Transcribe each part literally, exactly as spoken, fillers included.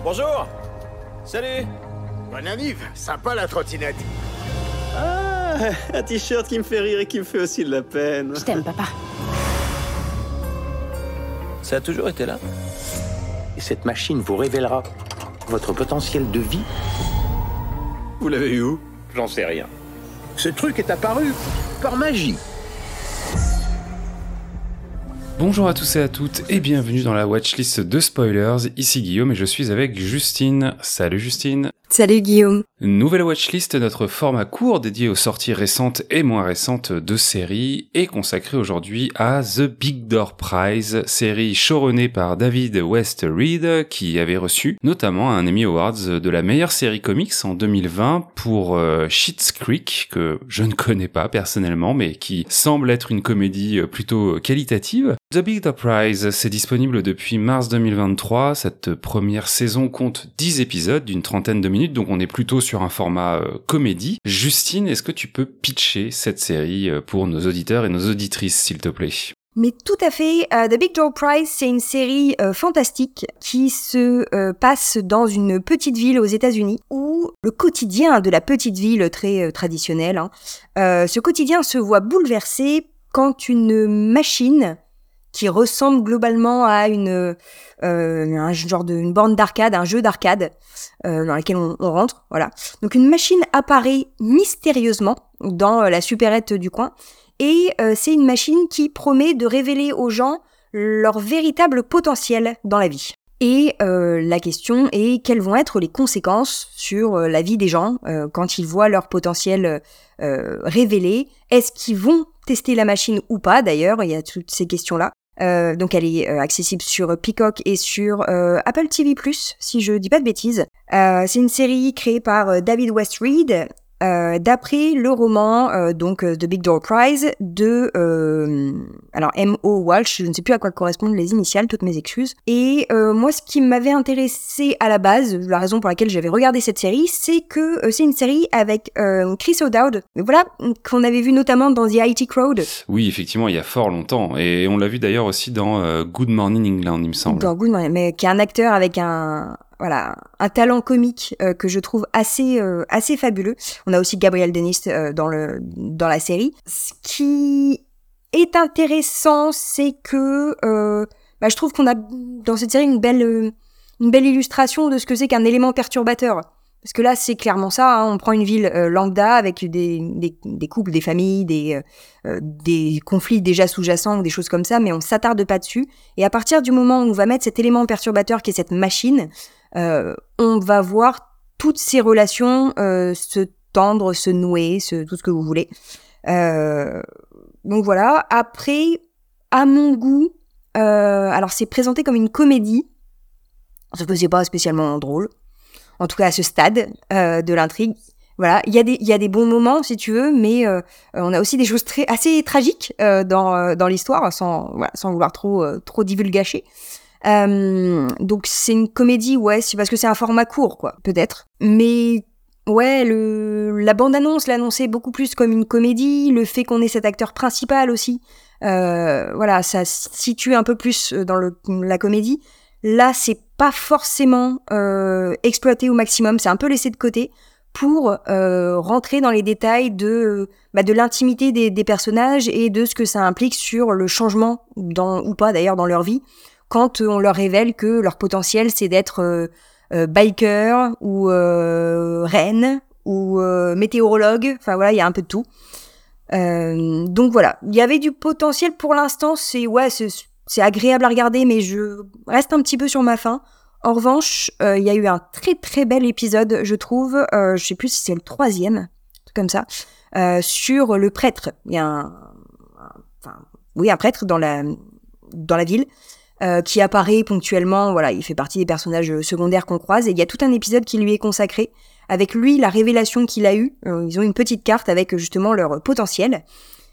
Bonjour. Salut. Bonne anniv, sympa la trottinette. Ah, un t-shirt qui me fait rire et qui me fait aussi de la peine. Je t'aime, papa. Ça a toujours été là. Et cette machine vous révélera votre potentiel de vie. Vous l'avez eu où? J'en sais rien. Ce truc est apparu par magie. Bonjour à tous et à toutes et bienvenue dans la watchlist de Spoilers, ici Guillaume et je suis avec Justine. Salut Justine. Salut Guillaume. Nouvelle watchlist, notre format court dédié aux sorties récentes et moins récentes de séries est consacré aujourd'hui à The Big Door Prize, série showrunnée par David West Reed qui avait reçu notamment un Emmy Awards de la meilleure série comics en deux mille vingt pour euh, Schitt's Creek, que je ne connais pas personnellement mais qui semble être une comédie plutôt qualitative. The Big Door Prize, c'est disponible depuis mars deux mille vingt-trois. Cette première saison compte dix épisodes d'une trentaine de minutes, donc on est plutôt sur un format euh, comédie. Justine, est-ce que tu peux pitcher cette série pour nos auditeurs et nos auditrices, s'il te plaît ? Mais tout à fait, uh, The Big Door Prize, c'est une série euh, fantastique qui se euh, passe dans une petite ville aux États-Unis où le quotidien de la petite ville très euh, traditionnelle, hein, euh, ce quotidien se voit bouleversé quand une machine qui ressemble globalement à une euh, un genre de une borne d'arcade, un jeu d'arcade euh, dans lequel on, on rentre, voilà. Donc une machine apparaît mystérieusement dans euh, la supérette du coin et euh, c'est une machine qui promet de révéler aux gens leur véritable potentiel dans la vie. Et euh, la question est quelles vont être les conséquences sur euh, la vie des gens euh, quand ils voient leur potentiel euh, révélé. Est-ce qu'ils vont tester la machine ou pas d'ailleurs? Il y a toutes ces questions-là. Euh, donc elle est euh, accessible sur Peacock et sur euh, Apple T V plus, si je dis pas de bêtises. Euh, c'est une série créée par euh, David West Reed, euh, d'après le roman euh, donc euh, The Big Door Prize de euh, alors M O Walsh, je ne sais plus à quoi correspondent les initiales, toutes mes excuses. Et euh, moi, ce qui m'avait intéressé à la base, la raison pour laquelle j'avais regardé cette série, c'est que euh, c'est une série avec euh, Chris O'Dowd, voilà, qu'on avait vu notamment dans The I T Crowd. Oui, effectivement, il y a fort longtemps, et on l'a vu d'ailleurs aussi dans euh, Good Morning England, il me semble. Dans Good Morning, mais qui est un acteur avec un voilà un talent comique euh, que je trouve assez euh, assez fabuleux. On a aussi Gabriel Dennis euh, dans le dans la série. Ce qui est intéressant, c'est que euh, bah, je trouve qu'on a dans cette série une belle euh, une belle illustration de ce que c'est qu'un élément perturbateur. Parce que là, c'est clairement ça. Hein, on prend une ville euh, lambda avec des, des des couples, des familles, des euh, des conflits déjà sous-jacents ou des choses comme ça, mais on s'attarde pas dessus. Et à partir du moment où on va mettre cet élément perturbateur qui est cette machine, euh, on va voir toutes ces relations euh, se tendre, se nouer, se, tout ce que vous voulez. Euh, donc voilà. Après, à mon goût, euh, alors c'est présenté comme une comédie, sauf que c'est pas spécialement drôle. En tout cas à ce stade euh, de l'intrigue. Voilà, il y a des il y a des bons moments si tu veux, mais euh, on a aussi des choses très assez tragiques euh, dans euh, dans l'histoire, sans voilà, sans vouloir trop euh, trop divulgacher. Euh, donc c'est une comédie, ouais, c'est parce que c'est un format court, quoi, peut-être. Mais ouais, le la bande-annonce l'annonçait beaucoup plus comme une comédie, le fait qu'on ait cet acteur principal aussi, euh, voilà, ça situe un peu plus dans le la comédie. Là, c'est pas forcément euh, exploité au maximum, c'est un peu laissé de côté pour euh, rentrer dans les détails de bah, de l'intimité des, des personnages et de ce que ça implique sur le changement dans ou pas d'ailleurs dans leur vie quand on leur révèle que leur potentiel c'est d'être euh, euh, biker ou euh, reine ou euh, météorologue. Enfin voilà, il y a un peu de tout. Euh, donc voilà, il y avait du potentiel pour l'instant. C'est ouais, c'est C'est agréable à regarder, mais je reste un petit peu sur ma faim. En revanche, il euh, y a eu un très très bel épisode, je trouve, euh, je sais plus si c'est le troisième, un truc comme ça, euh, sur le prêtre. Il y a un, un, enfin, oui, un prêtre dans la dans la ville euh, qui apparaît ponctuellement. Voilà, il fait partie des personnages secondaires qu'on croise, et il y a tout un épisode qui lui est consacré. Avec lui, la révélation qu'il a eue. Euh, ils ont une petite carte avec justement leur potentiel.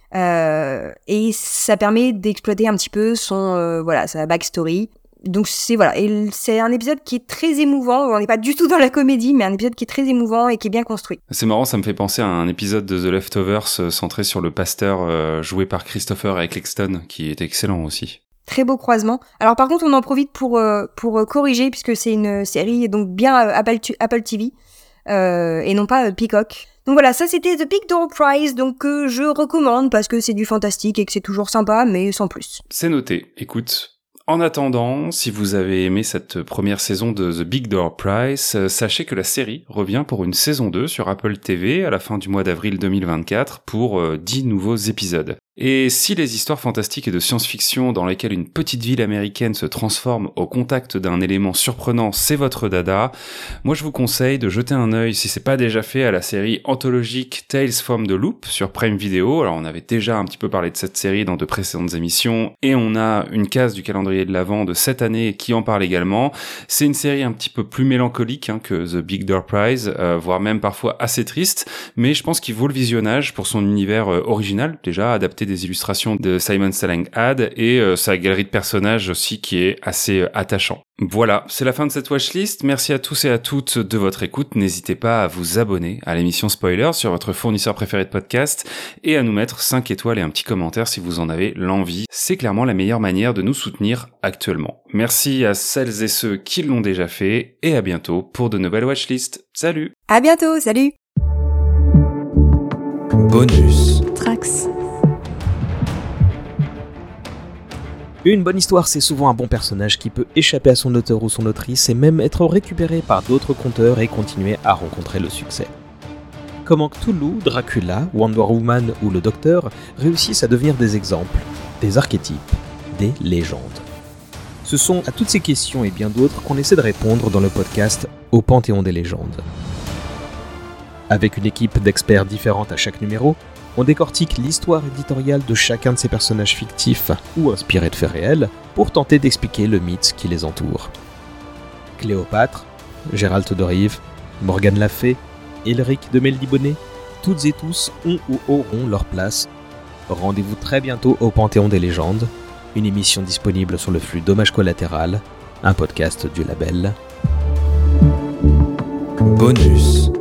Euh, et ça permet d'exploiter un petit peu son euh, voilà sa backstory. Donc c'est voilà, et c'est un épisode qui est très émouvant. On n'est pas du tout dans la comédie, mais un épisode qui est très émouvant et qui est bien construit. C'est marrant, ça me fait penser à un épisode de The Leftovers euh, centré sur le pasteur euh, joué par Christopher Eccleston, qui est excellent aussi. très beau croisement. Alors par contre, on en profite pour, euh, pour corriger, puisque c'est une série donc bien Apple, Apple T V, euh, et non pas euh, Peacock. Donc voilà, ça c'était The Big Door Prize, donc que euh, je recommande parce que c'est du fantastique et que c'est toujours sympa, mais sans plus. C'est noté. Écoute, en attendant, si vous avez aimé cette première saison de The Big Door Prize, euh, sachez que la série revient pour une saison deux sur Apple T V à la fin du mois d'avril deux mille vingt-quatre pour euh, dix nouveaux épisodes. Et si les histoires fantastiques et de science-fiction dans lesquelles une petite ville américaine se transforme au contact d'un élément surprenant, c'est votre dada, moi je vous conseille de jeter un œil, si c'est pas déjà fait, à la série anthologique Tales from the Loop sur Prime Video. Alors on avait déjà un petit peu parlé de cette série dans de précédentes émissions, et on a une case du calendrier de l'Avent de cette année qui en parle également. C'est une série un petit peu plus mélancolique hein, que The Big Door Prize, euh, voire même parfois assez triste, mais je pense qu'il vaut le visionnage pour son univers euh, original, déjà adapté des illustrations de Simon Stelling-Had et euh, sa galerie de personnages aussi qui est assez euh, attachant. Voilà, c'est la fin de cette watchlist. Merci à tous et à toutes de votre écoute. N'hésitez pas à vous abonner à l'émission Spoiler sur votre fournisseur préféré de podcast et à nous mettre cinq étoiles et un petit commentaire si vous en avez l'envie. C'est clairement la meilleure manière de nous soutenir actuellement. Merci à celles et ceux qui l'ont déjà fait et à bientôt pour de nouvelles watchlists. Salut! À bientôt, salut! Bonus Trax. Une bonne histoire, c'est souvent un bon personnage qui peut échapper à son auteur ou son autrice et même être récupéré par d'autres conteurs et continuer à rencontrer le succès. Comment Cthulhu, Dracula, Wonder Woman ou le Docteur réussissent à devenir des exemples, des archétypes, des légendes. Ce sont à toutes ces questions et bien d'autres qu'on essaie de répondre dans le podcast Au Panthéon des légendes. Avec une équipe d'experts différente à chaque numéro, on décortique l'histoire éditoriale de chacun de ces personnages fictifs ou inspirés de faits réels pour tenter d'expliquer le mythe qui les entoure. Cléopâtre, Gérald de Rive, Morgane la Fée, Elric de Meldibonnet, toutes et tous ont ou auront leur place. Rendez-vous très bientôt au Panthéon des légendes, une émission disponible sur le flux Dommage Collatéral, un podcast du label Bonus.